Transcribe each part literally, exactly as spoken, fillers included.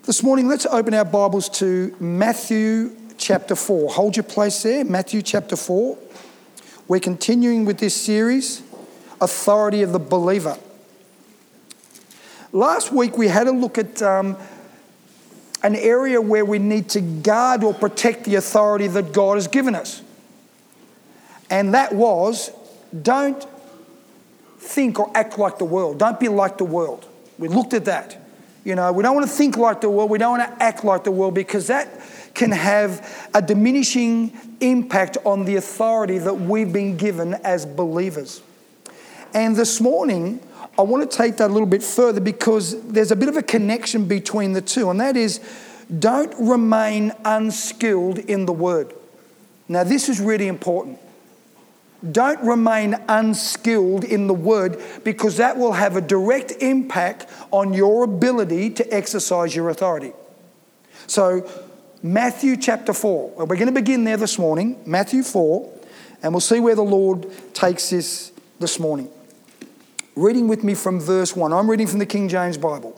This morning, let's open our Bibles to Matthew chapter four. Hold your place there, Matthew chapter four. We're continuing with this series, Authority of the Believer. Last week, we had a look at um, an area where we need to guard or protect the authority that God has given us. And that was, don't think or act like the world. Don't be like the world. We looked at that. You know, we don't want to think like the world. We don't want to act like the world, because that can have a diminishing impact on the authority that we've been given as believers. And this morning, I want to take that a little bit further, because there's a bit of a connection between the two, and that is, don't remain unskilled in the word. Now, this is really important. Don't remain unskilled in the word, because that will have a direct impact on your ability to exercise your authority. So, Matthew chapter four. We're going to begin there this morning, Matthew four, and we'll see where the Lord takes us this morning. Reading with me from verse one. I'm reading from the King James Bible.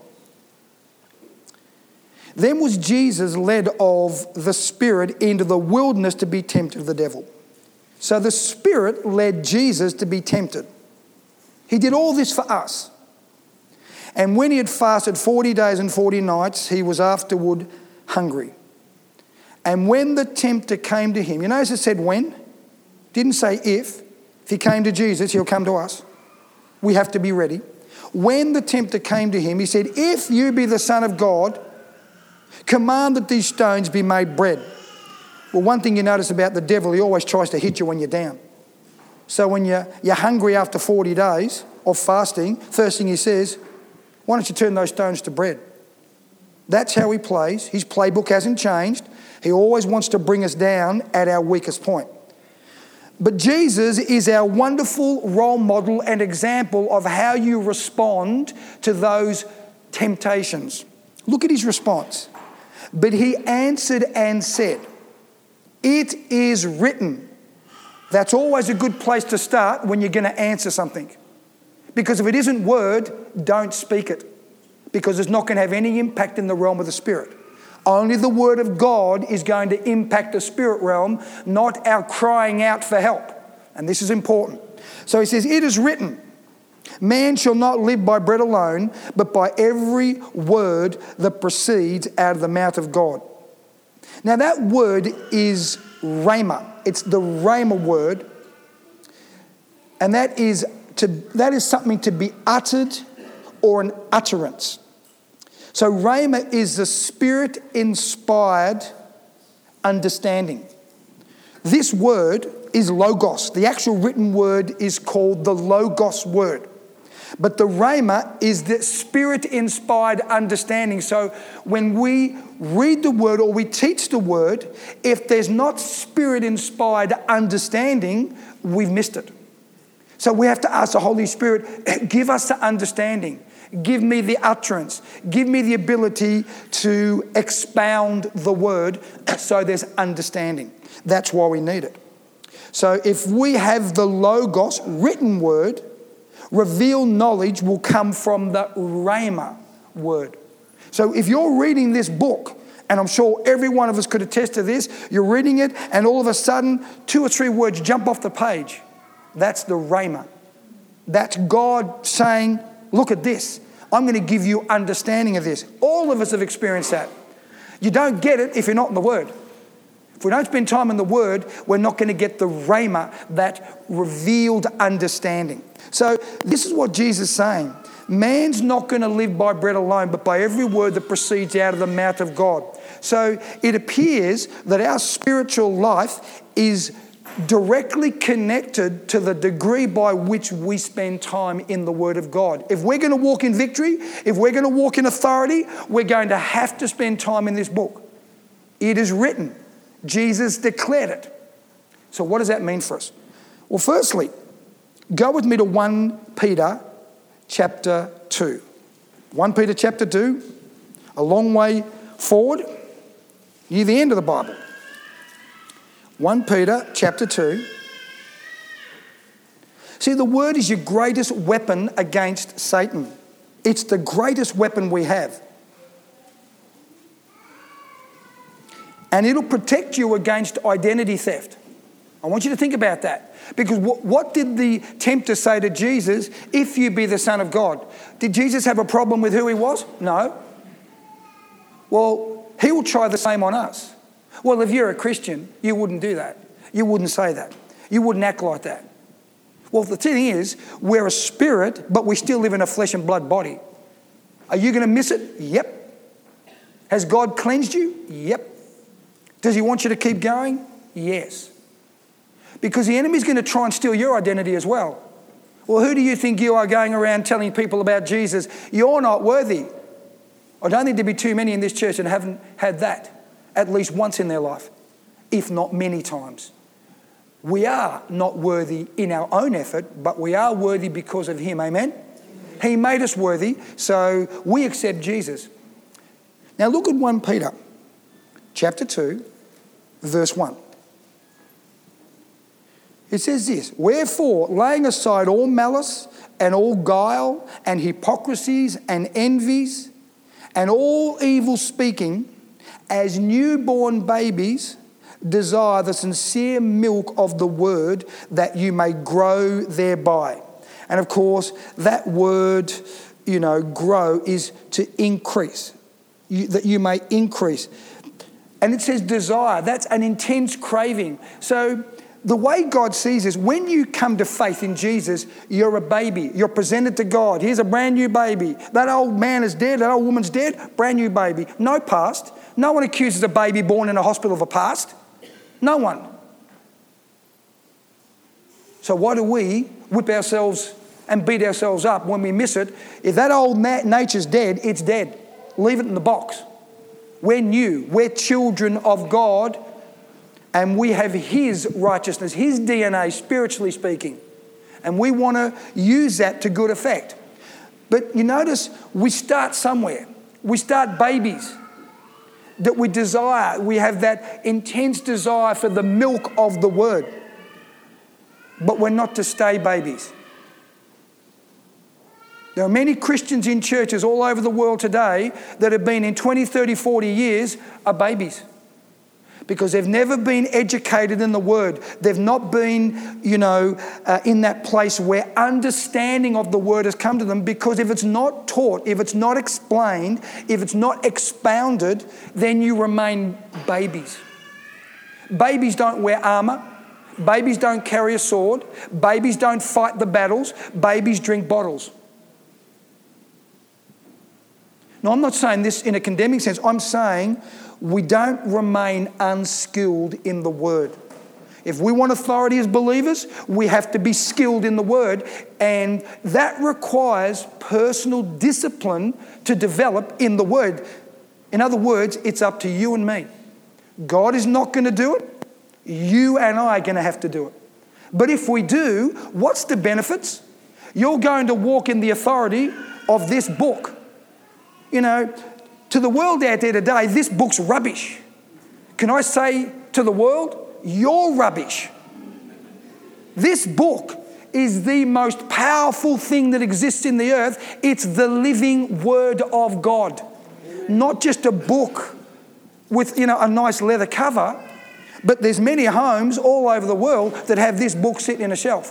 Then was Jesus led of the Spirit into the wilderness to be tempted of the devil. So the Spirit led Jesus to be tempted. He did all this for us. And when he had fasted forty days and forty nights, he was afterward hungry. And when the tempter came to him, you notice it said when? Didn't say if. If he came to Jesus, he'll come to us. We have to be ready. When the tempter came to him, he said, if you be the Son of God, command that these stones be made bread. Well, one thing you notice about the devil, he always tries to hit you when you're down. So when you're, you're hungry after forty days of fasting, first thing he says, why don't you turn those stones to bread? That's how he plays. His playbook hasn't changed. He always wants to bring us down at our weakest point. But Jesus is our wonderful role model and example of how you respond to those temptations. Look at his response. But he answered and said, it is written. That's always a good place to start when you're going to answer something. Because if it isn't word, don't speak it. Because it's not going to have any impact in the realm of the Spirit. Only the word of God is going to impact the spirit realm, not our crying out for help. And this is important. So he says, it is written, man shall not live by bread alone, but by every word that proceeds out of the mouth of God. Now that word is rhema. It's the rhema word. And that is to that is something to be uttered or an utterance. So rhema is the Spirit-inspired understanding. This word is logos. The actual written word is called the logos word. But the rhema is the Spirit-inspired understanding. So when we read the word or we teach the word, if there's not Spirit-inspired understanding, we've missed it. So we have to ask the Holy Spirit, give us the understanding. Give me the utterance. Give me the ability to expound the word so there's understanding. That's why we need it. So if we have the logos, written word, revealed knowledge will come from the rhema word. So if you're reading this book, and I'm sure every one of us could attest to this, you're reading it and all of a sudden two or three words jump off the page. That's the rhema. That's God saying, look at this. I'm going to give you understanding of this. All of us have experienced that. You don't get it if you're not in the Word. If we don't spend time in the Word, we're not going to get the rhema, that revealed understanding. So this is what Jesus is saying. Man's not going to live by bread alone, but by every word that proceeds out of the mouth of God. So it appears that our spiritual life is directly connected to the degree by which we spend time in the Word of God. If we're going to walk in victory, if we're going to walk in authority, we're going to have to spend time in this book. It is written. Jesus declared it. So what does that mean for us? Well, firstly, go with me to First Peter chapter two. First Peter chapter two, a long way forward, near the end of the Bible. First Peter chapter two. See, the word is your greatest weapon against Satan. It's the greatest weapon we have. And it'll protect you against identity theft. I want you to think about that. Because what, what did the tempter say to Jesus? If you be the Son of God. Did Jesus have a problem with who he was? No. Well, he will try the same on us. Well, if you're a Christian, you wouldn't do that. You wouldn't say that. You wouldn't act like that. Well, the thing is, we're a spirit, but we still live in a flesh and blood body. Are you going to miss it? Yep. Has God cleansed you? Yep. Does he want you to keep going? Yes. Because the enemy's going to try and steal your identity as well. Well, who do you think you are going around telling people about Jesus? You're not worthy. I don't think there'd be too many in this church that haven't had that at least once in their life, if not many times. We are not worthy in our own effort, but we are worthy because of him. Amen? He made us worthy, so we accept Jesus. Now look at First Peter chapter two, verse one. It says this, wherefore, laying aside all malice and all guile and hypocrisies and envies and all evil speaking, as newborn babies, desire the sincere milk of the word that you may grow thereby. And of course, that word, you know, grow is to increase, you, that you may increase. And it says desire, that's an intense craving. So the way God sees is when you come to faith in Jesus, you're a baby. You're presented to God. Here's a brand new baby. That old man is dead. That old woman's dead. Brand new baby. No past. No one accuses a baby born in a hospital of a past. No one. So why do we whip ourselves and beat ourselves up when we miss it? If that old nature's dead, it's dead. Leave it in the box. We're new. We're children of God. And we have his righteousness, his D N A, spiritually speaking. And we want to use that to good effect. But you notice we start somewhere. We start babies. That we desire, we have that intense desire for the milk of the word. But we're not to stay babies. There are many Christians in churches all over the world today that have been in twenty, thirty, forty years are babies. Because they've never been educated in the word. They've not been, you know, uh, in that place where understanding of the word has come to them. Because if it's not taught, if it's not explained, if it's not expounded, then you remain babies. Babies don't wear armour. Babies don't carry a sword. Babies don't fight the battles. Babies drink bottles. Now, I'm not saying this in a condemning sense. I'm saying we don't remain unskilled in the word. If we want authority as believers, we have to be skilled in the word, and that requires personal discipline to develop in the word. In other words, it's up to you and me. God is not going to do it. You and I are going to have to do it. But if we do, what's the benefits? You're going to walk in the authority of this book. You know, to the world out there today, this book's rubbish. Can I say to the world, you're rubbish. This book is the most powerful thing that exists in the earth. It's the living word of God. Not just a book with, you know, a nice leather cover, but there's many homes all over the world that have this book sitting in a shelf.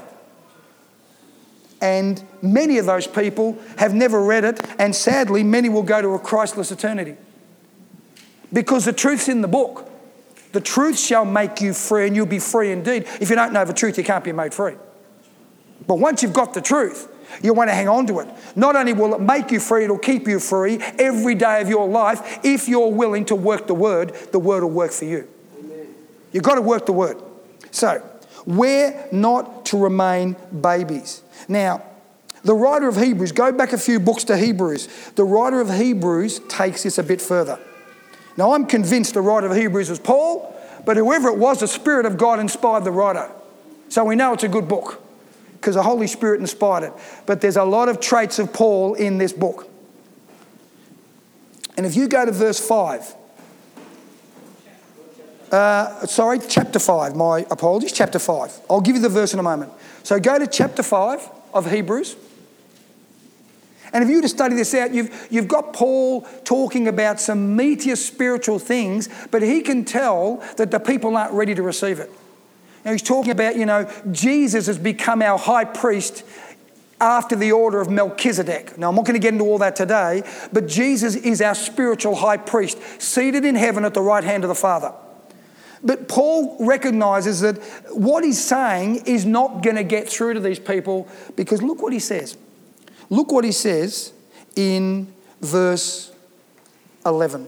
And many of those people have never read it, and sadly, many will go to a Christless eternity. Because the truth's in the book. The truth shall make you free, and you'll be free indeed. If you don't know the truth, you can't be made free. But once you've got the truth, you want to hang on to it. Not only will it make you free, it'll keep you free every day of your life. If you're willing to work the word, the word will work for you. Amen. You've got to work the word. So, we're not to remain babies. Now, the writer of Hebrews, go back a few books to Hebrews. The writer of Hebrews takes this a bit further. Now, I'm convinced the writer of Hebrews was Paul, but whoever it was, the Spirit of God inspired the writer. So we know it's a good book because the Holy Spirit inspired it. But there's a lot of traits of Paul in this book. And if you go to verse five, uh, sorry, chapter five, my apologies, chapter five. I'll give you the verse in a moment. So go to chapter five of Hebrews. And if you were to study this out, you've, you've got Paul talking about some meatier spiritual things, but he can tell that the people aren't ready to receive it. Now he's talking about, you know, Jesus has become our high priest after the order of Melchizedek. Now, I'm not going to get into all that today, but Jesus is our spiritual high priest, seated in heaven at the right hand of the Father. But Paul recognises that what he's saying is not going to get through to these people, because look what he says. Look what he says in verse eleven.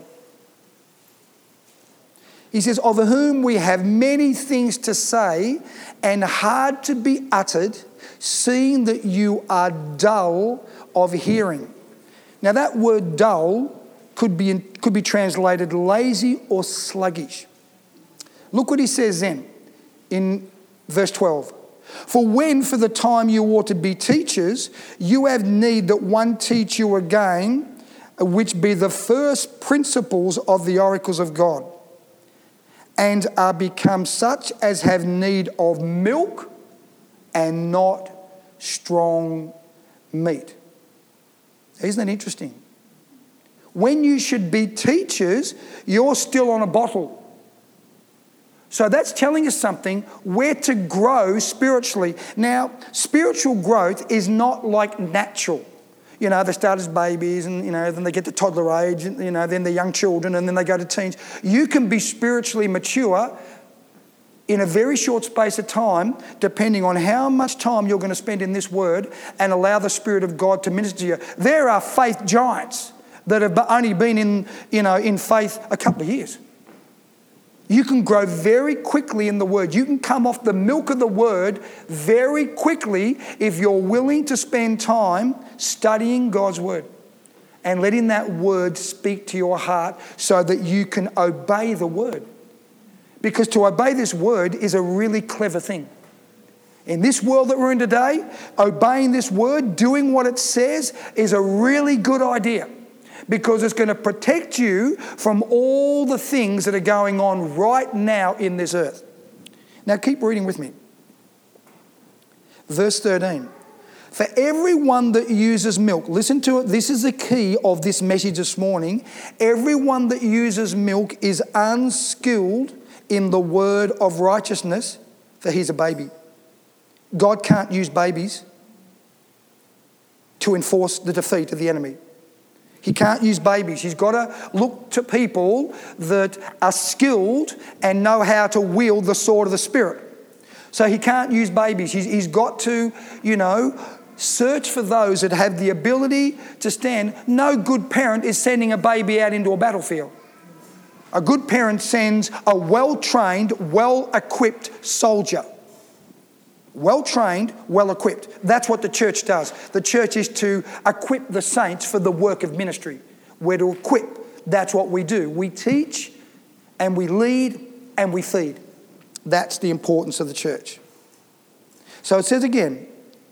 He says, of whom we have many things to say and hard to be uttered, seeing that you are dull of hearing. Now that word dull could be, could be translated lazy or sluggish. Look what he says then in verse twelve. For when for the time you ought to be teachers, you have need that one teach you again, which be the first principles of the oracles of God, and are become such as have need of milk and not strong meat. Isn't that interesting? When you should be teachers, you're still on a bottle. So that's telling us something, where to grow spiritually. Now, spiritual growth is not like natural. You know, they start as babies and, you know, then they get to toddler age, and, you know, then they're young children and then they go to teens. You can be spiritually mature in a very short space of time, depending on how much time you're going to spend in this word and allow the Spirit of God to minister to you. There are faith giants that have only been in, you know, in faith a couple of years. You can grow very quickly in the Word. You can come off the milk of the Word very quickly if you're willing to spend time studying God's Word and letting that Word speak to your heart so that you can obey the Word. Because to obey this Word is a really clever thing. In this world that we're in today, obeying this Word, doing what it says, is a really good idea. Because it's going to protect you from all the things that are going on right now in this earth. Now keep reading with me. Verse thirteen. For everyone that uses milk, listen to it, this is the key of this message this morning. Everyone that uses milk is unskilled in the word of righteousness, for he's a baby. God can't use babies to enforce the defeat of the enemy. He can't use babies. He's got to look to people that are skilled and know how to wield the sword of the Spirit. So he can't use babies. He's, he's got to, you know, search for those that have the ability to stand. No good parent is sending a baby out into a battlefield. A good parent sends a well-trained, well-equipped soldier. Well-trained, well-equipped. That's what the church does. The church is to equip the saints for the work of ministry. We're to equip. That's what we do. We teach and we lead and we feed. That's the importance of the church. So it says again,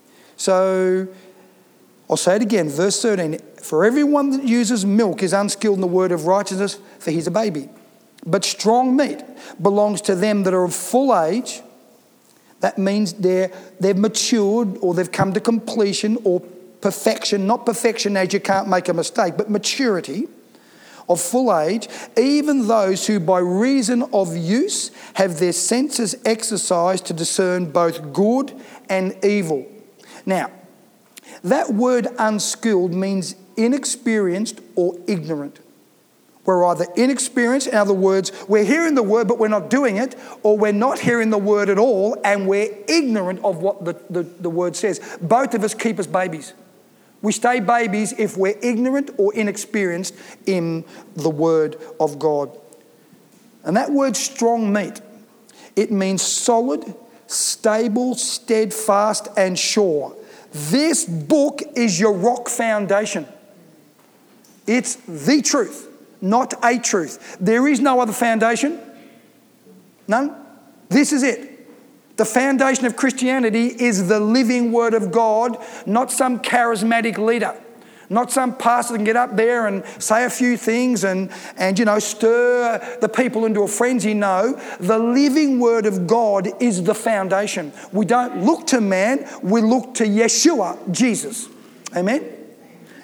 so I'll say it again, verse thirteen, for everyone that uses milk is unskilled in the word of righteousness, for he's a baby. But strong meat belongs to them that are of full age. That means they're, they've matured or they've come to completion or perfection, not perfection as you can't make a mistake, but maturity of full age, even those who by reason of use have their senses exercised to discern both good and evil. Now, that word unskilled means inexperienced or ignorant. We're either inexperienced, in other words, we're hearing the word but we're not doing it, or we're not hearing the word at all and we're ignorant of what the, the, the word says. Both of us keep us babies. We stay babies if we're ignorant or inexperienced in the word of God. And that word strong meat, it means solid, stable, steadfast and sure. This book is your rock foundation. It's the truth. Not a truth. There is no other foundation. None. This is it. The foundation of Christianity is the living word of God, not some charismatic leader. Not some pastor that can get up there and say a few things and, and, you know, stir the people into a frenzy. No, the living word of God is the foundation. We don't look to man, we look to Yeshua, Jesus. Amen?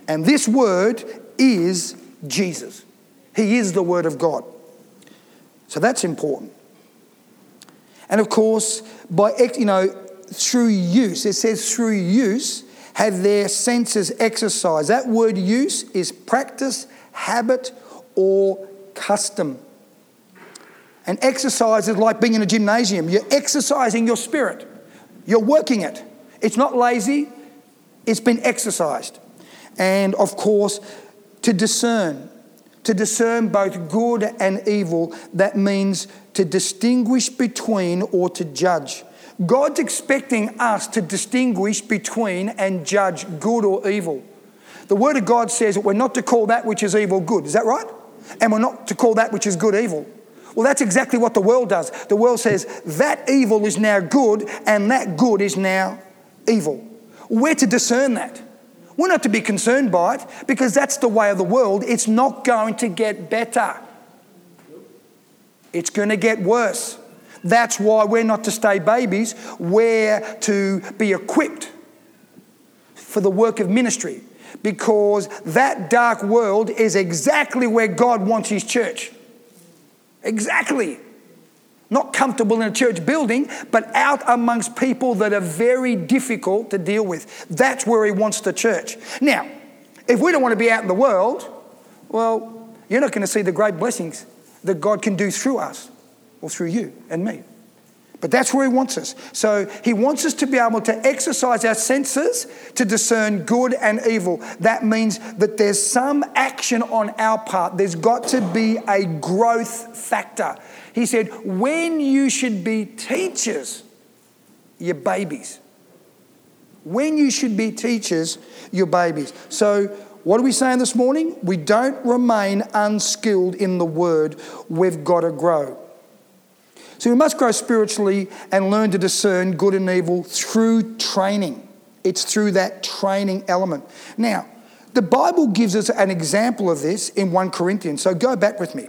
And this word is Jesus. He is the Word of God. So that's important. And of course, by, you know, through use, it says through use, have their senses exercised. That word use is practice, habit, or custom. And exercise is like being in a gymnasium. You're exercising your spirit. You're working it. It's not lazy. It's been exercised. And of course, to discern. To discern both good and evil, that means to distinguish between or to judge. God's expecting us to distinguish between and judge good or evil. The Word of God says that we're not to call that which is evil good. Is that right? And we're not to call that which is good evil. Well, that's exactly what the world does. The world says that evil is now good and that good is now evil. We're to discern that. We're not to be concerned by it because that's the way of the world. It's not going to get better. It's going to get worse. That's why we're not to stay babies. We're to be equipped for the work of ministry because that dark world is exactly where God wants His church. Exactly. Not comfortable in a church building, but out amongst people that are very difficult to deal with. That's where He wants the church. Now, if we don't want to be out in the world, well, you're not going to see the great blessings that God can do through us or through you and me. But that's where He wants us. So He wants us to be able to exercise our senses to discern good and evil. That means that there's some action on our part. There's got to be a growth factor. He said, when you should be teachers, you're babies. When you should be teachers, you're babies. So what are we saying this morning? We don't remain unskilled in the Word. We've got to grow. So we must grow spiritually and learn to discern good and evil through training. It's through that training element. Now, the Bible gives us an example of this in First Corinthians. So go back with me.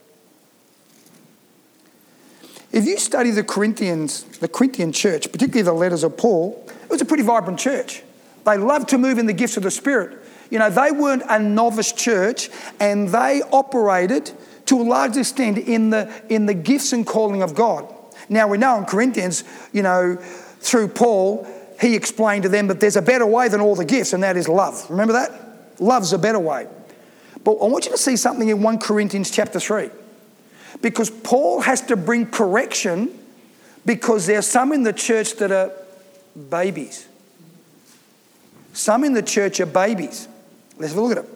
If you study the Corinthians, the Corinthian church, particularly the letters of Paul, it was a pretty vibrant church. They loved to move in the gifts of the Spirit. You know, they weren't a novice church and they operated to a large extent in the in the gifts and calling of God. Now we know in Corinthians, you know, through Paul, he explained to them that there's a better way than all the gifts, and that is love. Remember that? Love's a better way. But I want you to see something in First Corinthians chapter three. Because Paul has to bring correction because there are some in the church that are babies. Some in the church are babies. Let's have a look at it.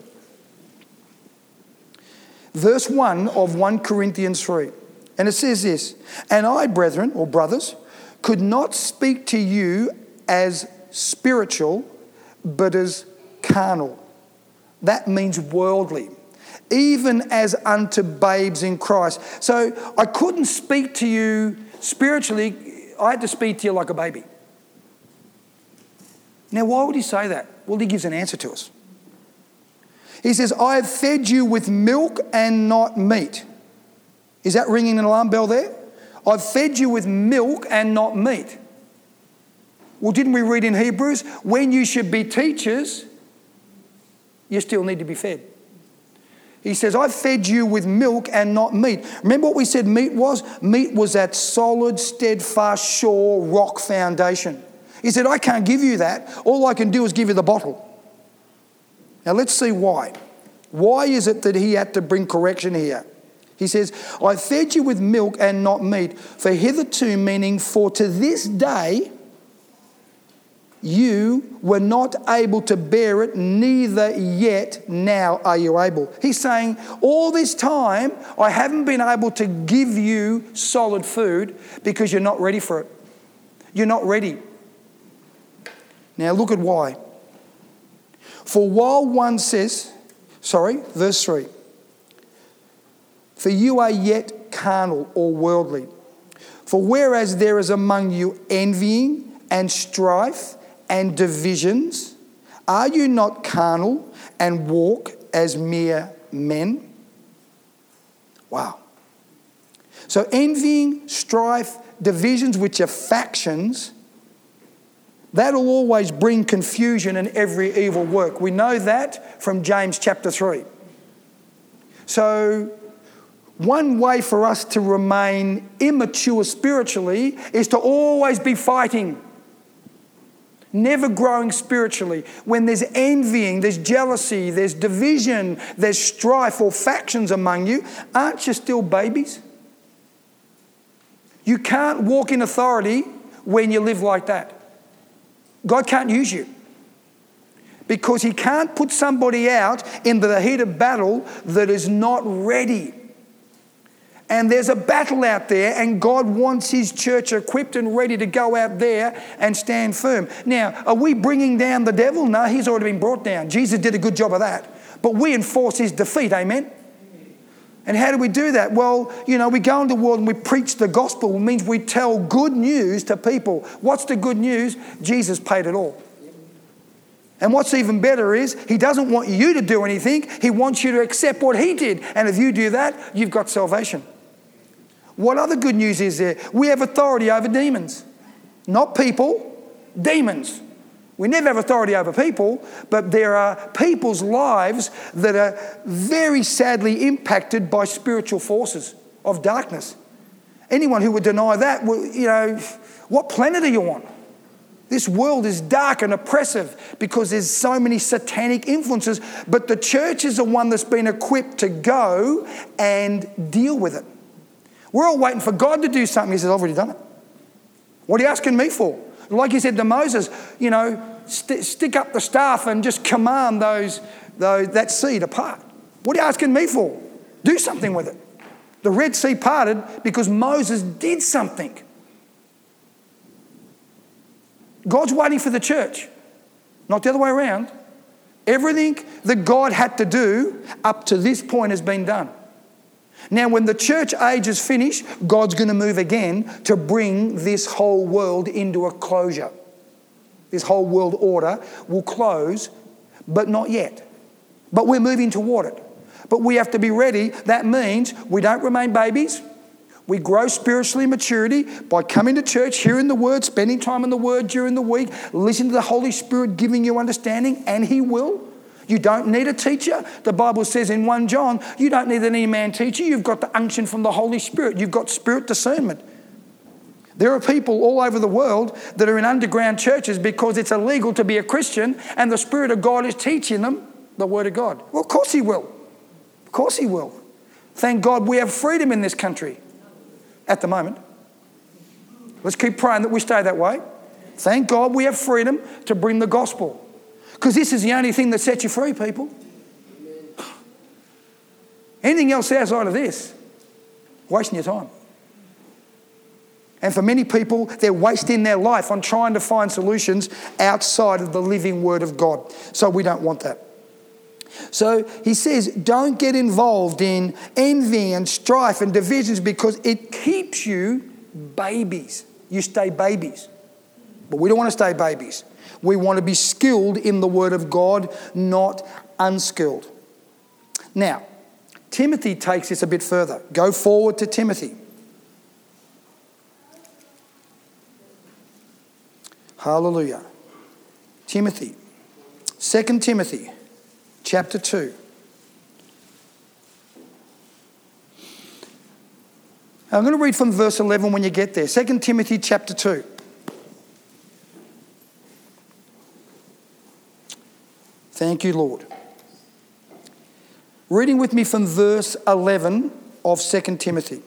Verse one of First Corinthians three. And it says this, and I, brethren, or brothers, could not speak to you as spiritual, but as carnal. That means worldly. Even as unto babes in Christ. So I couldn't speak to you spiritually. I had to speak to you like a baby. Now, why would he say that? Well, he gives an answer to us. He says, I have fed you with milk and not meat. Is that ringing an alarm bell there? I've fed you with milk and not meat. Well, didn't we read in Hebrews, when you should be teachers, you still need to be fed. He says, I've fed you with milk and not meat. Remember what we said meat was? Meat was that solid, steadfast, sure rock foundation. He said, I can't give you that. All I can do is give you the bottle. Now let's see why. Why is it that he had to bring correction here? He says, I fed you with milk and not meat, for hitherto, meaning for to this day, you were not able to bear it, neither yet now are you able. He's saying, all this time, I haven't been able to give you solid food because you're not ready for it. You're not ready. Now look at why. For while one says, sorry, verse three, for you are yet carnal or worldly. For whereas there is among you envying and strife and divisions, are you not carnal and walk as mere men? Wow. So envying, strife, divisions, which are factions, That'll always bring confusion in every evil work. We know that from James chapter three. So one way for us to remain immature spiritually is to always be fighting. Never growing spiritually. When there's envying, there's jealousy, there's division, there's strife or factions among you, aren't you still babies? You can't walk in authority when you live like that. God can't use you. Because He can't put somebody out into the heat of battle that is not ready. And there's a battle out there, and God wants His church equipped and ready to go out there and stand firm. Now, are we bringing down the devil? No, he's already been brought down. Jesus did a good job of that. But we enforce his defeat, amen? And how do we do that? Well, you know, we go into the world and we preach the gospel. It means we tell good news to people. What's the good news? Jesus paid it all. And what's even better is He doesn't want you to do anything. He wants you to accept what He did. And if you do that, you've got salvation. What other good news is there? We have authority over demons. Not people, demons. We never have authority over people, but there are people's lives that are very sadly impacted by spiritual forces of darkness. Anyone who would deny that, well, you know, what planet are you on? This world is dark and oppressive because there's so many satanic influences, but the church is the one that's been equipped to go and deal with it. We're all waiting for God to do something. He says, I've already done it. What are you asking me for? Like He said to Moses, you know, st- stick up the staff and just command those, those that sea to part. What are you asking me for? Do something with it. The Red Sea parted because Moses did something. God's waiting for the church, not the other way around. Everything that God had to do up to this point has been done. Now, when the church age is finished, God's going to move again to bring this whole world into a closure. This whole world order will close, but not yet. But we're moving toward it. But we have to be ready. That means we don't remain babies. We grow spiritually in maturity by coming to church, hearing the Word, spending time in the Word during the week, listening to the Holy Spirit giving you understanding, and He will. You don't need a teacher. The Bible says in First John, you don't need any man teacher. You've got the unction from the Holy Spirit. You've got spirit discernment. There are people all over the world that are in underground churches because it's illegal to be a Christian and the Spirit of God is teaching them the Word of God. Well, of course He will. Of course He will. Thank God we have freedom in this country at the moment. Let's keep praying that we stay that way. Thank God we have freedom to bring the gospel. Because this is the only thing that sets you free, people. Anything else outside of this, wasting your time. And for many people, they're wasting their life on trying to find solutions outside of the living Word of God. So we don't want that. So he says, don't get involved in envy and strife and divisions because it keeps you babies. You stay babies. But we don't want to stay babies. We want to be skilled in the Word of God, not unskilled. Now, Timothy takes this a bit further. Go forward to Timothy. Hallelujah. Timothy. Second Timothy, chapter two. I'm going to read from verse eleven when you get there. Second Timothy, chapter two. Thank you, Lord. Reading with me from verse eleven of Second Timothy.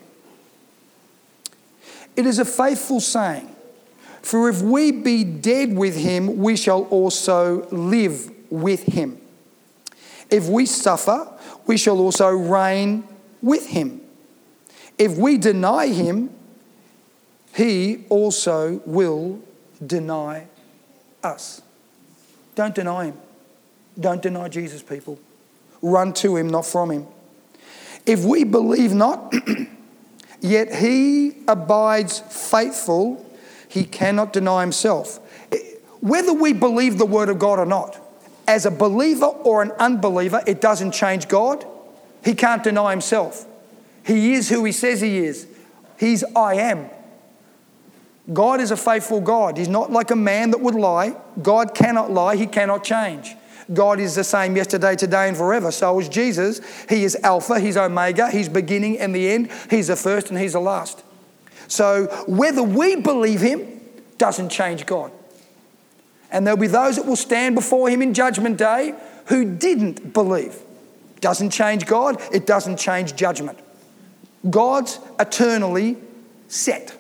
It is a faithful saying, for if we be dead with Him, we shall also live with Him. If we suffer, we shall also reign with Him. If we deny Him, He also will deny us. Don't deny Him. Don't deny Jesus, people. Run to Him, not from Him. If we believe not, yet He abides faithful, He cannot deny Himself. Whether we believe the Word of God or not, as a believer or an unbeliever, it doesn't change God. He can't deny Himself. He is who He says He is. He's I am. God is a faithful God. He's not like a man that would lie. God cannot lie. He cannot change. God is the same yesterday, today, and forever. So is Jesus. He is Alpha, He's Omega, He's beginning and the end. He's the first and He's the last. So whether we believe Him doesn't change God. And there'll be those that will stand before Him in Judgment Day who didn't believe. Doesn't change God. It doesn't change judgment. God's eternally set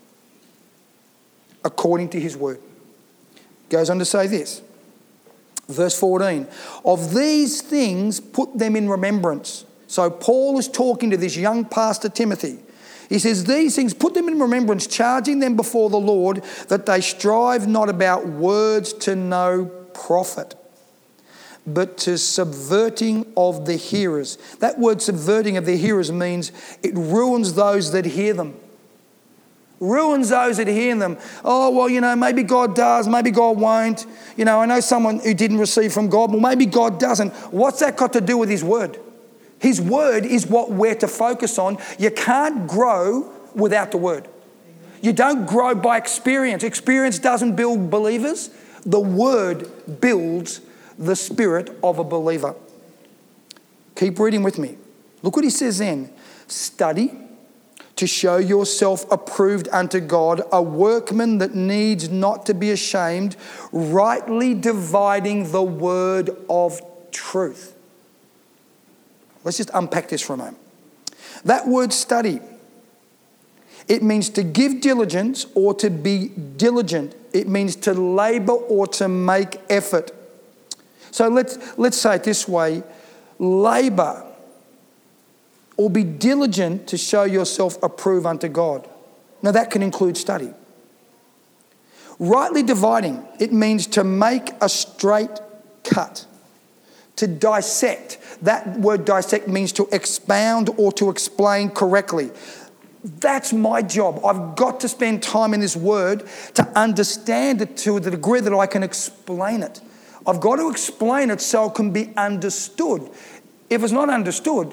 according to His word. Goes on to say this. Verse fourteen, of these things put them in remembrance. So Paul is talking to this young pastor Timothy. He says, these things put them in remembrance, charging them before the Lord that they strive not about words to no profit, but to subverting of the hearers. That word subverting of the hearers means it ruins those that hear them. Ruins those that hear them. Oh, well, you know, maybe God does, maybe God won't. You know, I know someone who didn't receive from God, well, maybe God doesn't. What's that got to do with His word? His word is what we're to focus on. You can't grow without the word. You don't grow by experience. Experience doesn't build believers. The word builds the spirit of a believer. Keep reading with me. Look what he says then. Study to show yourself approved unto God, a workman that needs not to be ashamed, rightly dividing the word of truth. Let's just unpack this for a moment. That word study, it means to give diligence or to be diligent. It means to labour or to make effort. So let's, let's say it this way. Labour or be diligent to show yourself approved unto God. Now that can include study. Rightly dividing, it means to make a straight cut. To dissect. That word dissect means to expound or to explain correctly. That's my job. I've got to spend time in this word to understand it to the degree that I can explain it. I've got to explain it so it can be understood. If it's not understood,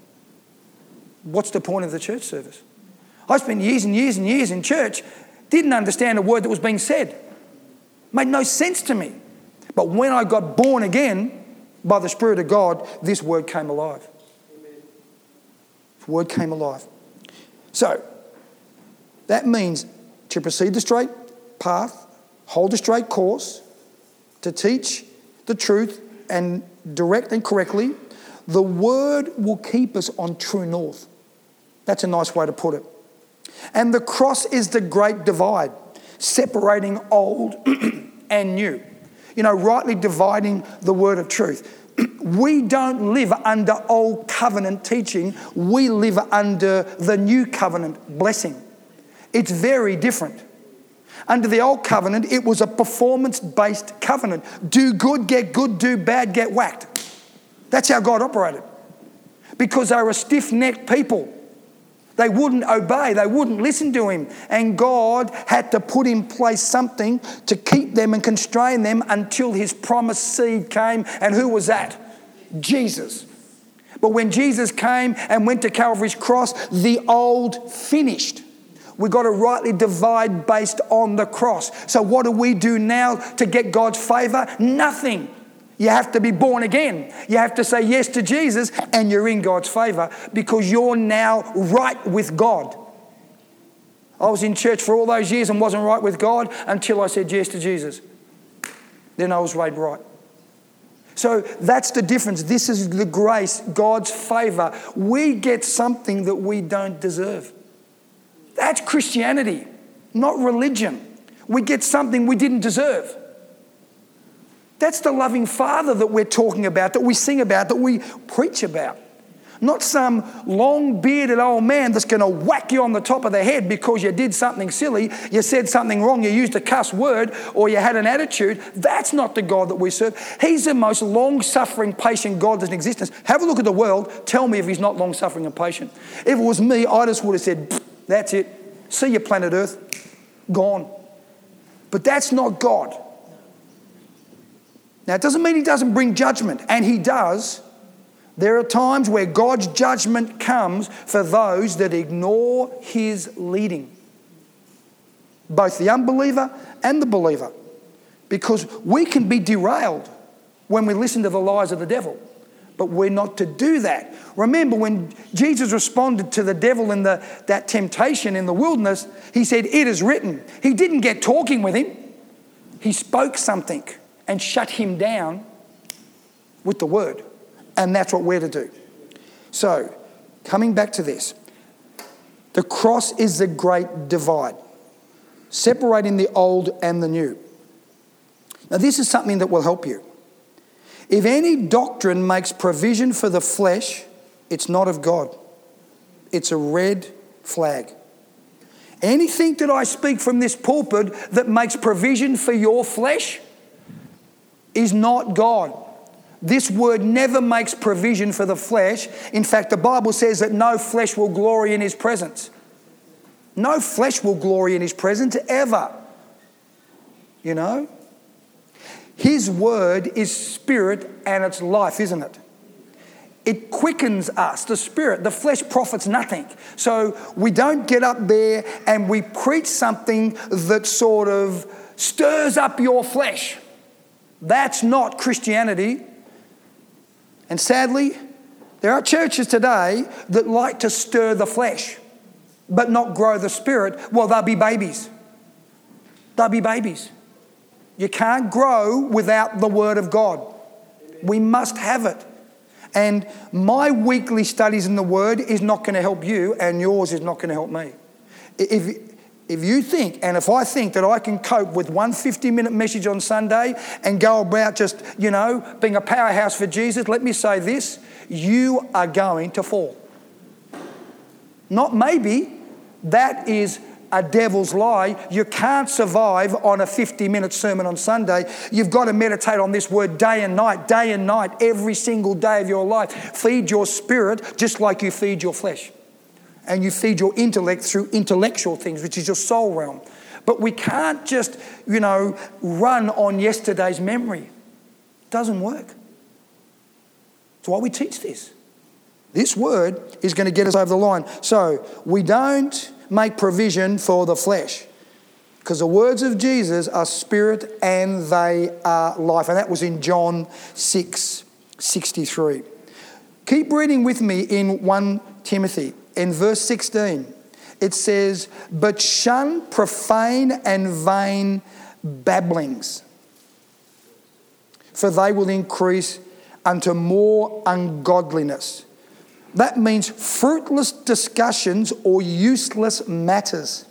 what's the point of the church service? I spent years and years and years in church, didn't understand a word that was being said. Made no sense to me. But when I got born again by the Spirit of God, this word came alive. Amen. This word came alive. So, that means to proceed the straight path, hold a straight course, to teach the truth and direct and correctly. The word will keep us on true north. That's a nice way to put it. And the cross is the great divide, separating old and new. You know, rightly dividing the word of truth. We don't live under old covenant teaching. We live under the new covenant blessing. It's very different. Under the old covenant, it was a performance-based covenant. Do good, get good. Do bad, get whacked. That's how God operated. Because they were a stiff-necked people. They wouldn't obey. They wouldn't listen to Him. And God had to put in place something to keep them and constrain them until His promised seed came. And who was that? Jesus. But when Jesus came and went to Calvary's cross, the old finished. We've got to rightly divide based on the cross. So what do we do now to get God's favour? Nothing. You have to be born again. You have to say yes to Jesus and you're in God's favour because you're now right with God. I was in church for all those years and wasn't right with God until I said yes to Jesus. Then I was made right. So that's the difference. This is the grace, God's favour. We get something that we don't deserve. That's Christianity, not religion. We get something we didn't deserve. That's the loving Father that we're talking about, that we sing about, that we preach about. Not some long-bearded old man that's going to whack you on the top of the head because you did something silly, you said something wrong, you used a cuss word, or you had an attitude. That's not the God that we serve. He's the most long-suffering, patient God that's in existence. Have a look at the world. Tell me if He's not long-suffering and patient. If it was me, I just would have said, that's it. See you, planet Earth. Gone. But that's not God. Now, it doesn't mean He doesn't bring judgment, and He does. There are times where God's judgment comes for those that ignore His leading. both the unbeliever and the believer, because we can be derailed when we listen to the lies of the devil. But we're not to do that. Remember, when Jesus responded to the devil in the, that temptation in the wilderness, he said, "It is written." He didn't get talking with him. He spoke something and shut him down with the word. And that's what we're to do. So, coming back to this, the cross is the great divide, separating the old and the new. Now, this is something that will help you. If any doctrine makes provision for the flesh, it's not of God. It's a red flag. Anything that I speak from this pulpit that makes provision for your flesh is not God. This word never makes provision for the flesh. In fact, the Bible says that no flesh will glory in his presence. No flesh will glory in his presence ever. You know? His word is spirit and it's life, isn't it? It quickens us, the spirit. The flesh profits nothing. So we don't get up there and we preach something that sort of stirs up your flesh. That's not Christianity. And sadly, there are churches today that like to stir the flesh but not grow the spirit. Well, they'll be babies. They'll be babies. You can't grow without the Word of God. We must have it. And my weekly studies in the Word is not going to help you, and yours is not going to help me. If, if you think, and if I think that I can cope with one fifty-minute message on Sunday and go about just, you know, being a powerhouse for Jesus, let me say this, you are going to fall. Not maybe, that is a devil's lie. You can't survive on a fifty-minute sermon on Sunday. You've got to meditate on this word day and night, day and night, every single day of your life. Feed your spirit just like you feed your flesh. And you feed your intellect through intellectual things, which is your soul realm. But we can't just, you know, run on yesterday's memory. It doesn't work. That's why we teach this. This word is going to get us over the line. So we don't make provision for the flesh, because the words of Jesus are spirit and they are life. And that was in John six sixty-three. Keep reading with me in First Timothy. In verse sixteen, it says, "But shun profane and vain babblings, for they will increase unto more ungodliness." That means fruitless discussions or useless matters.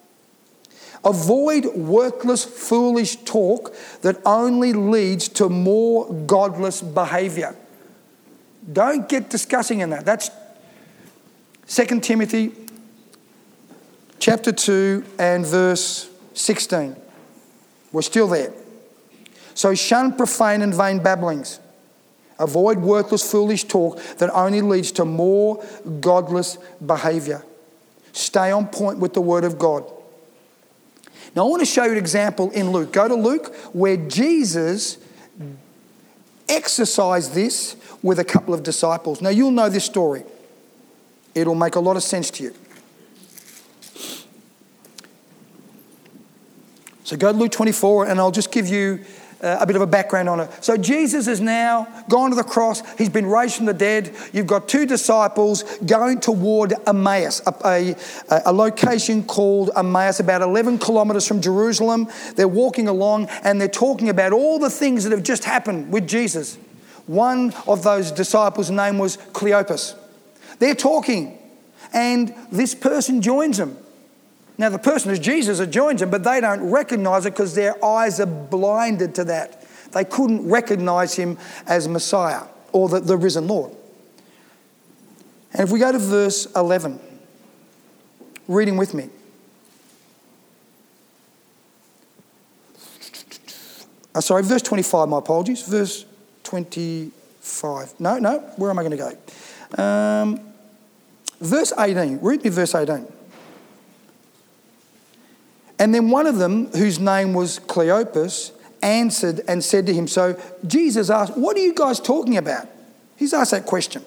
Avoid worthless, foolish talk that only leads to more godless behaviour. Don't get discussing in that. That's Second Timothy chapter two and verse sixteen. We're still there. "So shun profane and vain babblings. Avoid worthless, foolish talk that only leads to more godless behaviour." Stay on point with the Word of God. Now, I want to show you an example in Luke. Go to Luke, where Jesus exercised this with a couple of disciples. Now, you'll know this story. It'll make a lot of sense to you. So go to Luke twenty-four, and I'll just give you Uh, a bit of a background on it. So Jesus has now gone to the cross. He's been raised from the dead. You've got two disciples going toward Emmaus, a, a, a location called Emmaus, about eleven kilometres from Jerusalem. They're walking along and they're talking about all the things that have just happened with Jesus. One of those disciples' name was Cleopas. They're talking and this person joins them. Now, the person is Jesus that joins them, but they don't recognise it because their eyes are blinded to that. They couldn't recognise him as Messiah or the, the risen Lord. And if we go to verse eleven, reading with me. Oh, sorry, verse twenty-five, my apologies. Verse twenty-five. No, no, where am I going to go? Um, verse eighteen. Read me verse eighteen. "And then one of them, whose name was Cleopas, answered and said to him," so Jesus asked, "What are you guys talking about?" He's asked that question.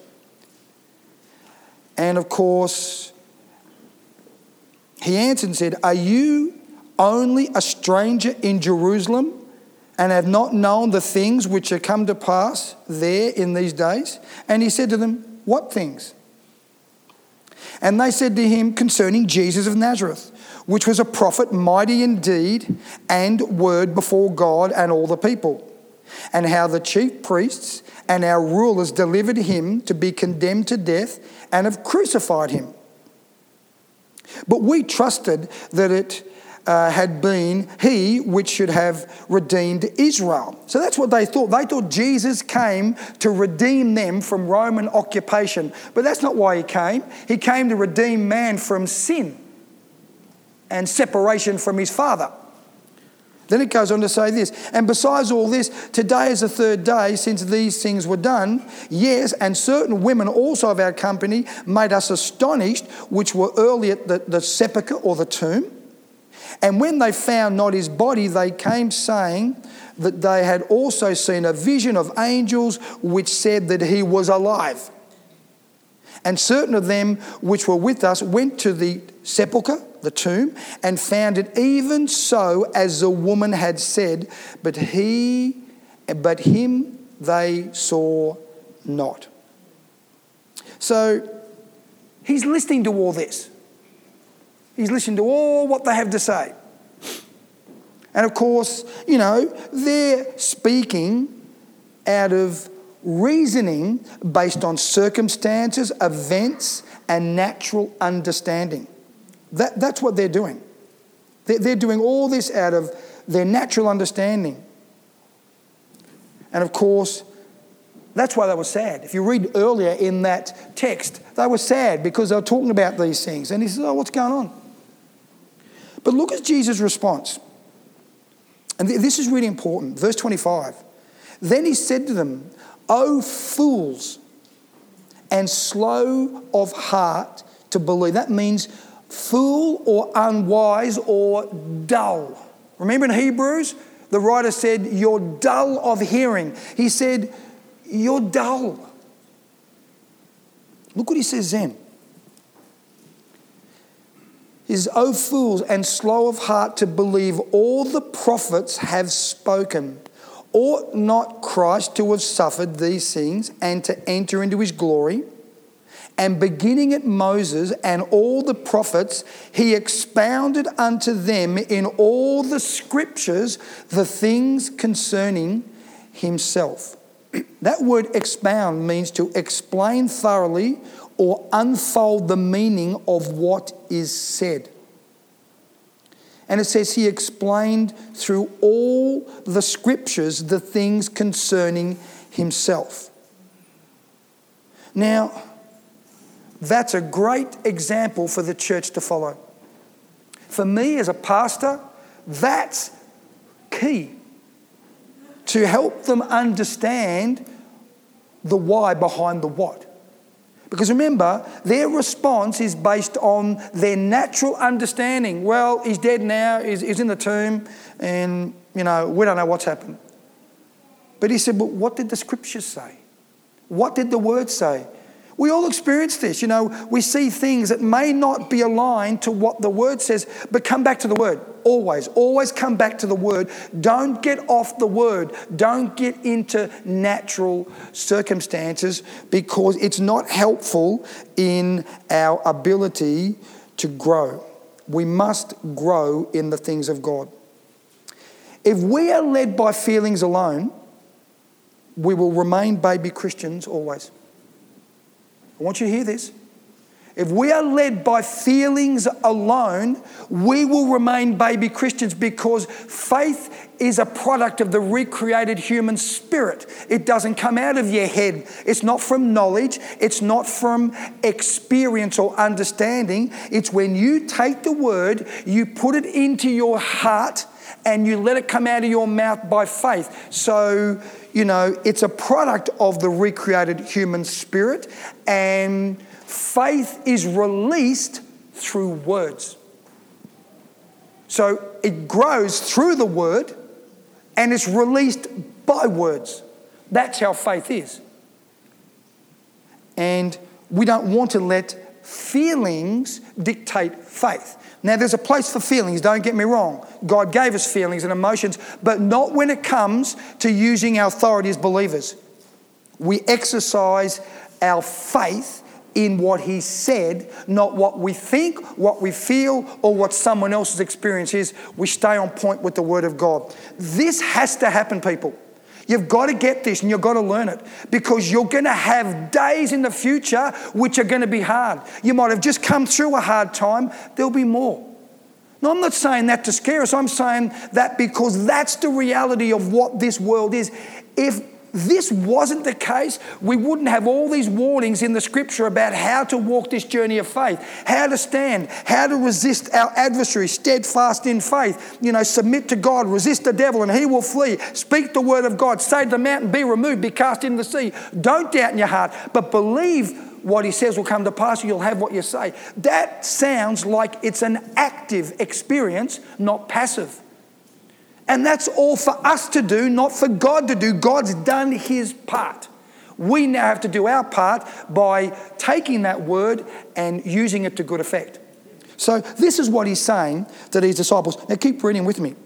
And of course, he answered and said, "Are you only a stranger in Jerusalem, and have not known the things which are come to pass there in these days? And he said to them, what things? And they said to him, concerning Jesus of Nazareth, which was a prophet, mighty in deed and word before God and all the people, and how the chief priests and our rulers delivered him to be condemned to death and have crucified him. But we trusted that it uh, had been he which should have redeemed Israel. So that's what they thought. They thought Jesus came to redeem them from Roman occupation. But that's not why he came. He came to redeem man from sin and separation from his Father. Then it goes on to say this, and besides all this, today is the third day since these things were done. Yes, and certain women also of our company made us astonished, which were early at the, the sepulchre or the tomb. And when they found not his body, they came saying that they had also seen a vision of angels which said that he was alive. And certain of them which were with us went to the sepulchre, the tomb, and found it even so as the woman had said, but he, but him they saw not. So he's listening to all this. He's listening to all what they have to say. And of course, you know, they're speaking out of reasoning based on circumstances, events, and natural understanding. That, that's what they're doing. They're, they're doing all this out of their natural understanding. And of course, that's why they were sad. If you read earlier in that text, they were sad because they were talking about these things. And he says, oh, what's going on? But look at Jesus' response. And th- this is really important. Verse twenty-five. Then he said to them, O fools, and slow of heart to believe. That means fool or unwise or dull. Remember in Hebrews, the writer said, you're dull of hearing. He said, you're dull. Look what he says then. He says, O fools and slow of heart to believe all the prophets have spoken. Ought not Christ to have suffered these things and to enter into his glory? And beginning at Moses and all the prophets, he expounded unto them in all the scriptures the things concerning himself. That word expound means to explain thoroughly or unfold the meaning of what is said. And it says he explained through all the scriptures the things concerning himself. Now, that's a great example for the church to follow. For me as a pastor, that's key to help them understand the why behind the what. Because remember, their response is based on their natural understanding. Well, he's dead now, he's, he's in the tomb, and, you know, we don't know what's happened. But he said, but what did the scriptures say? What did the word say? We all experience this. You know, we see things that may not be aligned to what the word says, but come back to the word. Always, always come back to the word. Don't get off the word. Don't get into natural circumstances because it's not helpful in our ability to grow. We must grow in the things of God. If we are led by feelings alone, we will remain baby Christians always. I want you to hear this. If we are led by feelings alone, we will remain baby Christians because faith is a product of the recreated human spirit. It doesn't come out of your head. It's not from knowledge. It's not from experience or understanding. It's when you take the word, you put it into your heart, and you let it come out of your mouth by faith. So, you know, it's a product of the recreated human spirit, and faith is released through words. So it grows through the word and it's released by words. That's how faith is. And we don't want to let feelings dictate faith. Now, there's a place for feelings, don't get me wrong. God gave us feelings and emotions, but not when it comes to using our authority as believers. We exercise our faith in what He said, not what we think, what we feel, or what someone else's experience is. We stay on point with the Word of God. This has to happen, people. You've got to get this and you've got to learn it, because you're going to have days in the future which are going to be hard. You might have just come through a hard time. There'll be more. No, I'm not saying that to scare us. I'm saying that because that's the reality of what this world is. If this wasn't the case, we wouldn't have all these warnings in the scripture about how to walk this journey of faith, how to stand, how to resist our adversary, steadfast in faith, you know, submit to God, resist the devil and he will flee, speak the word of God, say to the mountain, be removed, be cast into the sea. Don't doubt in your heart, but believe what He says will come to pass, you'll have what you say. That sounds like it's an active experience, not passive. And that's all for us to do, not for God to do. God's done His part. We now have to do our part by taking that word and using it to good effect. So this is what He's saying to these disciples. Now keep reading with me.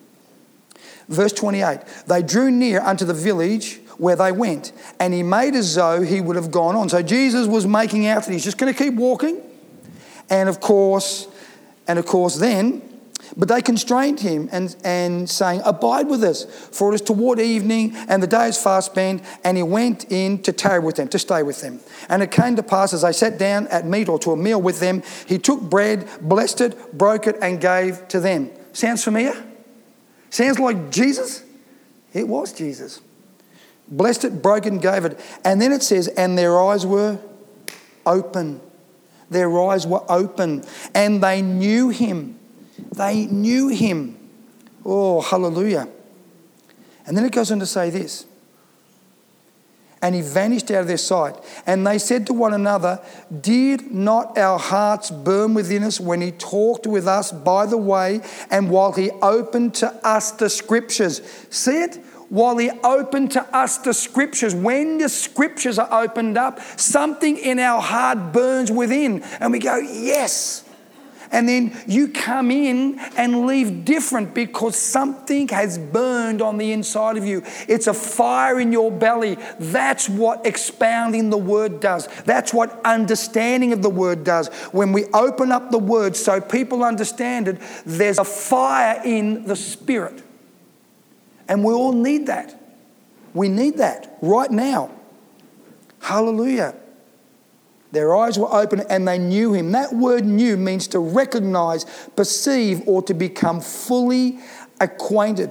Verse twenty-eight. They drew near unto the village where they went, and He made as though He would have gone on. So Jesus was making out that He's just going to keep walking. And of course, and of course then, but they constrained Him and, and saying, abide with us, for it is toward evening and the day is fast spent. And He went in to tarry with them, to stay with them. And it came to pass, as they sat down at meat or to a meal with them, He took bread, blessed it, broke it, and gave to them. Sounds familiar? Sounds like Jesus? It was Jesus. Blessed it, broke it, and gave it. And then it says, and their eyes were open. Their eyes were open. And they knew Him. They knew Him. Oh, hallelujah. And then it goes on to say this. And He vanished out of their sight. And they said to one another, did not our hearts burn within us when He talked with us by the way, and while He opened to us the scriptures? See it? While He opened to us the scriptures. When the scriptures are opened up, something in our heart burns within. And we go, yes. And then you come in and leave different because something has burned on the inside of you. It's a fire in your belly. That's what expounding the word does. That's what understanding of the word does. When we open up the word so people understand it, there's a fire in the spirit. And we all need that. We need that right now. Hallelujah. Their eyes were open and they knew Him. That word knew means to recognize, perceive, or to become fully acquainted.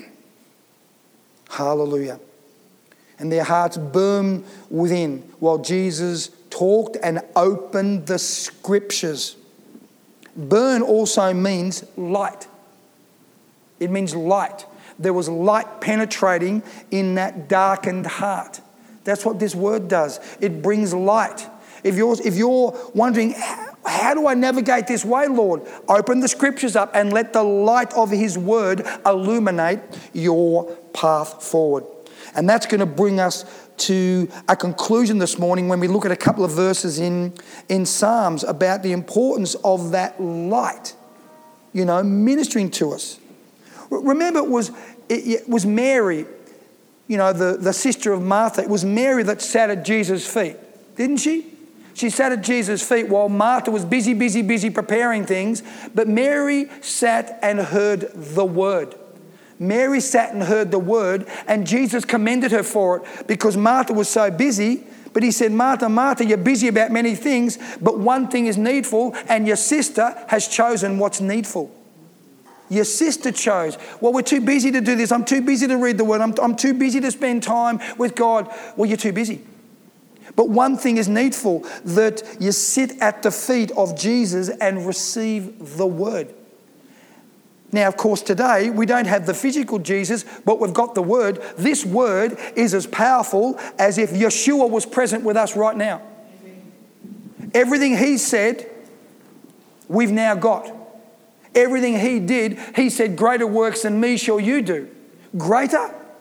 Hallelujah. And their hearts burned within while Jesus talked and opened the scriptures. Burn also means light. It means light. There was light penetrating in that darkened heart. That's what this word does. It brings light. If you're, if you're wondering, how do I navigate this way, Lord? Open the scriptures up and let the light of His word illuminate your path forward. And that's going to bring us to a conclusion this morning when we look at a couple of verses in, in Psalms about the importance of that light, you know, ministering to us. Remember, it was, it, it was Mary, you know, the, the sister of Martha. It was Mary that sat at Jesus' feet, didn't she? She sat at Jesus' feet while Martha was busy, busy, busy preparing things. But Mary sat and heard the word. Mary sat and heard the word, and Jesus commended her for it because Martha was so busy. But He said, Martha, Martha, you're busy about many things, but one thing is needful, and your sister has chosen what's needful. Your sister chose. Well, we're too busy to do this. I'm too busy to read the word. I'm, I'm too busy to spend time with God. Well, you're too busy. But one thing is needful, that you sit at the feet of Jesus and receive the word. Now, of course, today we don't have the physical Jesus, but we've got the word. This word is as powerful as if Yeshua was present with us right now. Everything He said, we've now got. Everything He did, He said, greater works than me shall you do. Greater?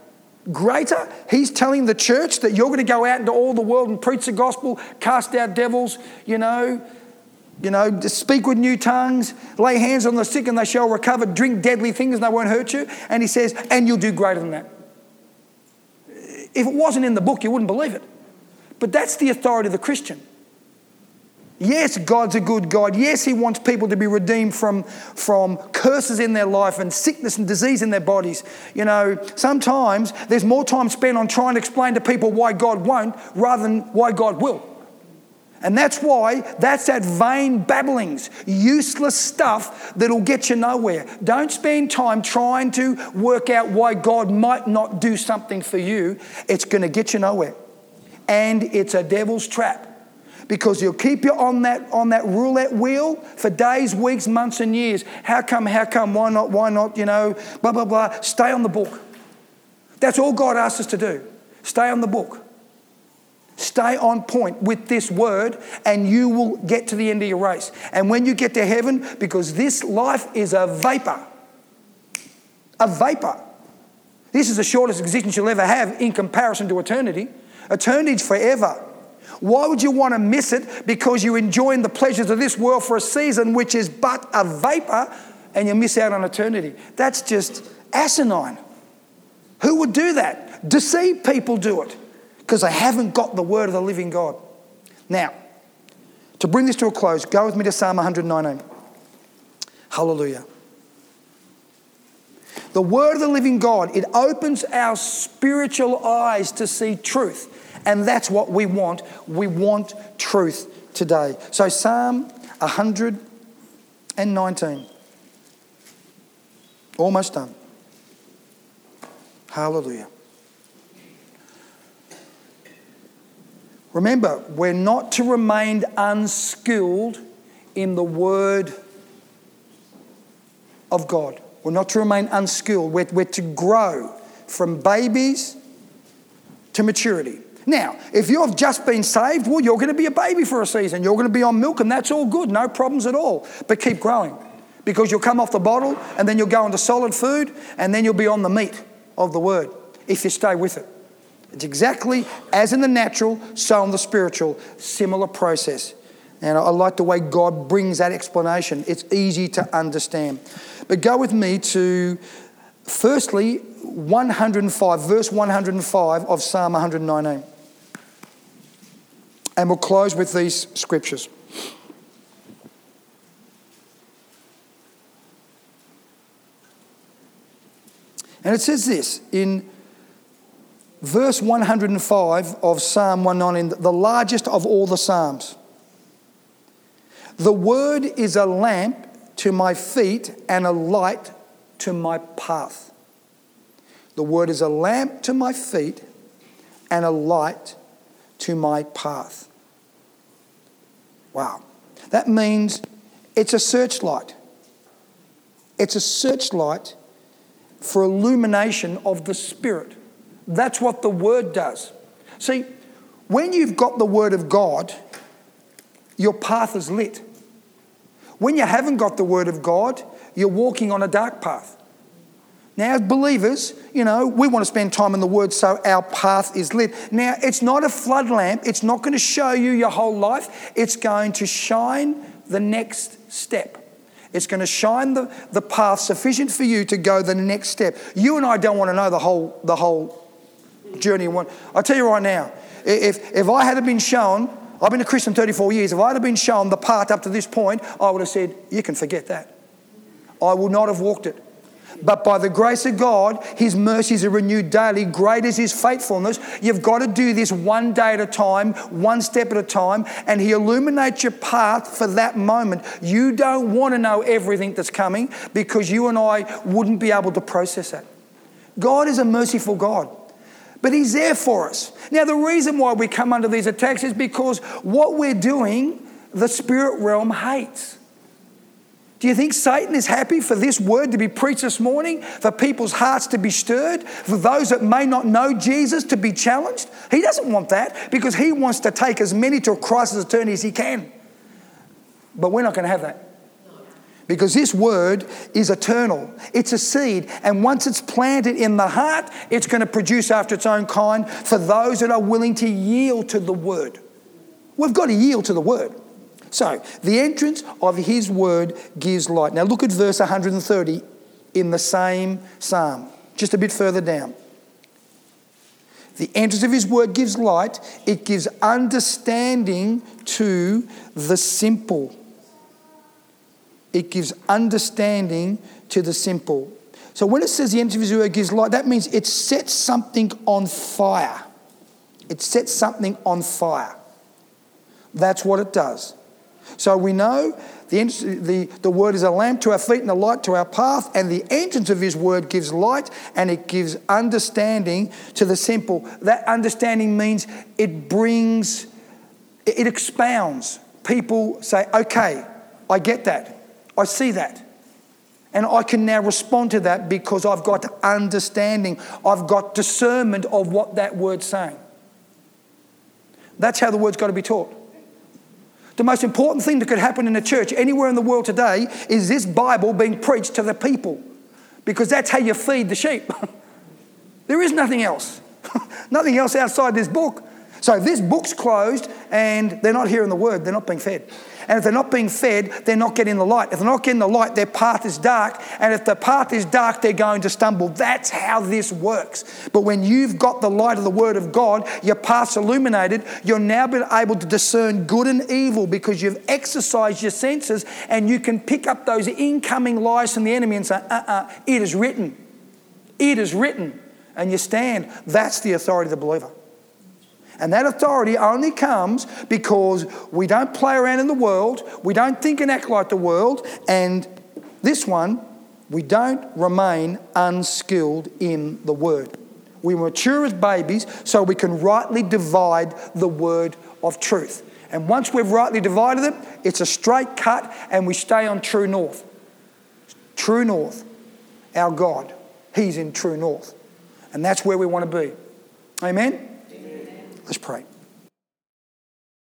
greater. He's telling the church that you're going to go out into all the world and preach the gospel, cast out devils, you know, you know, speak with new tongues, lay hands on the sick and they shall recover, drink deadly things and they won't hurt you. And he says, and you'll do greater than that. If it wasn't in the book, you wouldn't believe it. But that's the authority of the Christian. Yes, God's a good God. Yes, he wants people to be redeemed from, from curses in their life and sickness and disease in their bodies. You know, sometimes there's more time spent on trying to explain to people why God won't rather than why God will. And that's why, that's that vain babblings, useless stuff that'll get you nowhere. Don't spend time trying to work out why God might not do something for you. It's going to get you nowhere. And it's a devil's trap. Because he'll keep you on that on that roulette wheel for days, weeks, months and years. How come, how come, why not, why not, you know, blah, blah, blah. Stay on the book. That's all God asks us to do. Stay on the book. Stay on point with this word and you will get to the end of your race. And when you get to heaven, because this life is a vapor. A vapor. This is the shortest existence you'll ever have in comparison to eternity. Eternity's forever. Why would you want to miss it because you're enjoying the pleasures of this world for a season which is but a vapor and you miss out on eternity? That's just asinine. Who would do that? Deceived people do it because they haven't got the word of the living God. Now, to bring this to a close, go with me to Psalm one nineteen. Hallelujah. The word of the living God, it opens our spiritual eyes to see truth. And that's what we want. We want truth today. So Psalm one nineteen. Almost done. Hallelujah. Remember, we're not to remain unskilled in the word of God. We're not to remain unskilled. We're, we're to grow from babies to maturity. Now, if you've just been saved, well, you're going to be a baby for a season. You're going to be on milk and that's all good. No problems at all. But keep growing because you'll come off the bottle and then you'll go into solid food and then you'll be on the meat of the word if you stay with it. It's exactly as in the natural, so in the spiritual. Similar process. And I like the way God brings that explanation. It's easy to understand. But go with me to, firstly, one oh five, verse one oh five of Psalm one nineteen. And we'll close with these scriptures. And it says this in verse one oh five of Psalm one nineteen, the largest of all the Psalms. The word is a lamp to my feet and a light to my path. The word is a lamp to my feet and a light to my path. Wow. That means it's a searchlight. It's a searchlight for illumination of the Spirit. That's what the Word does. See, when you've got the Word of God, your path is lit. When you haven't got the Word of God, you're walking on a dark path. Now, as believers, you know, we want to spend time in the Word so our path is lit. Now, it's not a flood lamp. It's not going to show you your whole life. It's going to shine the next step. It's going to shine the, the path sufficient for you to go the next step. You and I don't want to know the whole the whole journey. I'll tell you right now, if, if I had been shown, I've been a Christian thirty-four years, if I had been shown the path up to this point, I would have said, you can forget that. I would not have walked it. But by the grace of God, His mercies are renewed daily. Great is His faithfulness. You've got to do this one day at a time, one step at a time, and He illuminates your path for that moment. You don't want to know everything that's coming because you and I wouldn't be able to process it. God is a merciful God, but He's there for us. Now, the reason why we come under these attacks is because what we're doing, the spirit realm hates. Do you think Satan is happy for this word to be preached this morning, for people's hearts to be stirred, for those that may not know Jesus to be challenged? He doesn't want that because he wants to take as many to Christ's eternity as he can. But we're not going to have that. Because this word is eternal. It's a seed. And once it's planted in the heart, it's going to produce after its own kind for those that are willing to yield to the word. We've got to yield to the word. So, the entrance of his word gives light. Now look at verse one hundred thirty in the same psalm, just a bit further down. The entrance of his word gives light. It gives understanding to the simple. It gives understanding to the simple. So when it says the entrance of his word gives light, that means it sets something on fire. It sets something on fire. That's what it does. So we know the, the, the word is a lamp to our feet and a light to our path, and the entrance of his word gives light and it gives understanding to the simple. That understanding means it brings, it expounds. People say, okay, I get that. I see that. And I can now respond to that because I've got understanding. I've got discernment of what that word's saying. That's how the word's got to be taught. The most important thing that could happen in a church anywhere in the world today is this Bible being preached to the people, because that's how you feed the sheep. There is nothing else. Nothing else outside this book. So if this book's closed and they're not hearing the word, they're not being fed. And if they're not being fed, they're not getting the light. If they're not getting the light, their path is dark. And if the path is dark, they're going to stumble. That's how this works. But when you've got the light of the Word of God, your path's illuminated, you're now been able to discern good and evil because you've exercised your senses, and you can pick up those incoming lies from the enemy and say, uh-uh, it is written. It is written. And you stand. That's the authority of the believer. And that authority only comes because we don't play around in the world, we don't think and act like the world, and this one, we don't remain unskilled in the word. We mature as babies so we can rightly divide the word of truth. And once we've rightly divided it, it's a straight cut and we stay on true north. True north, our God, he's in true north. And that's where we want to be. Amen? Let's pray.